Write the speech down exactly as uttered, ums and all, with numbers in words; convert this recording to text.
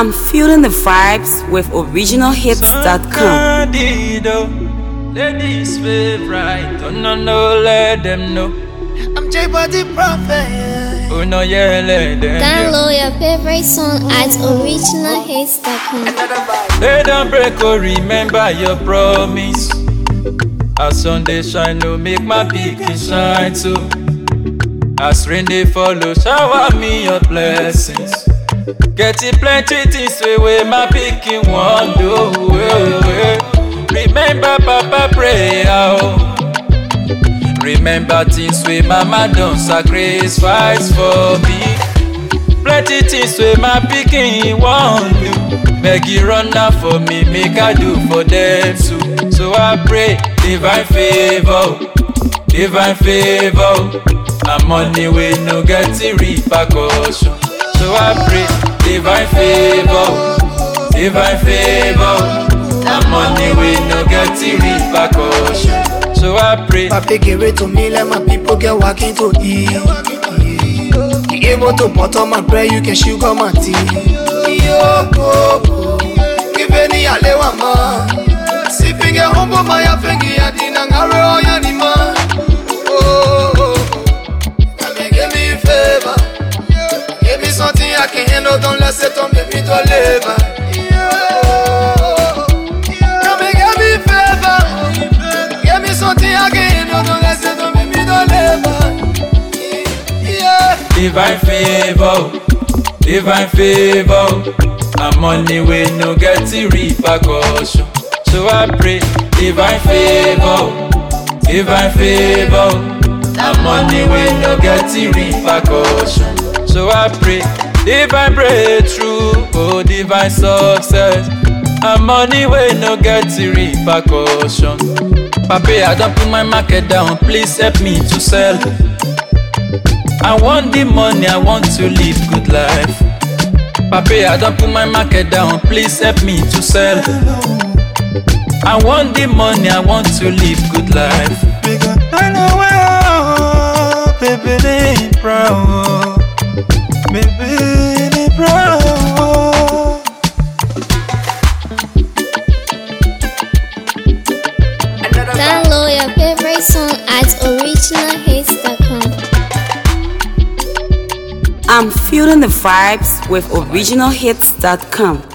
I'm feeling the vibes with original hits dot com. Ladies favorite, don't know, no, let them know. I'm J-Body Prophet. Oh no, yeah, let them know. Download your favorite song at original hits dot com. They don't break or remember your promise. As sun they shine, no make my pikin shine too. As rain they follow, shower me your blessings. Get it plenty things where my pikin want do. Remember Papa prayer, oh. Remember things where Mama done sacrifice for me. Plenty things where my pikin want do. Beg you run out for me, make I do for them too. So I pray divine favor, divine favor. And money we no get the repercussion. So I pray divine favor, divine favor. And money we no get the repercussion. So I pray. Papa give it to me, let my people get walking to eat. You able to butter my bread, you can sugar my tea. Yo, go, go. Give any alewa ma. Si finger humble my finger, ya dinangare o ya ni ma. Oh, oh, oh. Come and give me favor. Give me something I can handle, don't laisse tomber vite au lèvres. Come and give me favor. Give me something I can handle, don't laisse tomber vite au lèvres. Divine favor, divine favor. And money we no get the repercussion. So I pray divine favor, divine favor. And money we no get the repercussion. So I pray divine breakthrough, oh divine success. And money we no get the repercussion. Papa, I don't put my market down, please help me to sell. I want the money, I want to live good life. Papa, I don't put my market down, please help me to sell. I want the money, I want to live good life. I know where, baby, they proud, baby, they proud. Download your favorite song at original hits dot com. I'm feeling the vibes with original hits dot com.